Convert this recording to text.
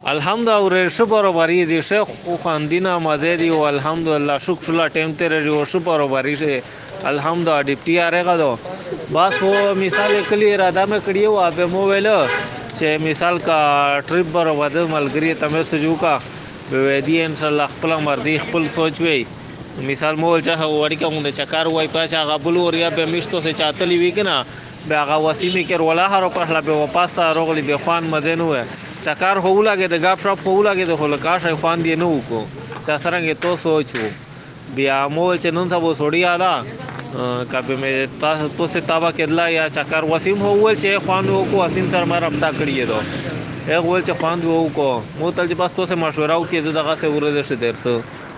الحمدلله ورشه برابری دي شیخ خو خواندینه آماده دی و الحمدلله شکر ټیم تیر جو شو برابری شه الحمدلله ډیپټي ارغه دو بس و مثال کلی اراده مې کړی و په مو ویل چې مثال کا ټریپ برابر ملګری ته سجو کا به دی ان شاء الله خپل مرضی خپل سوچ وی مثال مول چې وړي کوم د چکر وای پاچا غبل وریا به مشتو سے چاتلی وی کنه به هغه وسیمه کې ولا هر په خلا به واپس راغلی به خوان مدن و چکر هو لګي د غاپ شاپ هو لګي د هولکاش خوان دی نو کو چا سره تو سوچو بیا مول چې نن سبا سوړی اله کبه مې تاسو تو سے تابا کېدلا یا چکر وسیم هو ول چې خوان وو کو وسیم سره مې رابطه کړی دو هغه ول چې خوان وو کو مو تل بس تو سے مشوره وکړه دغه سه ورده شه درسه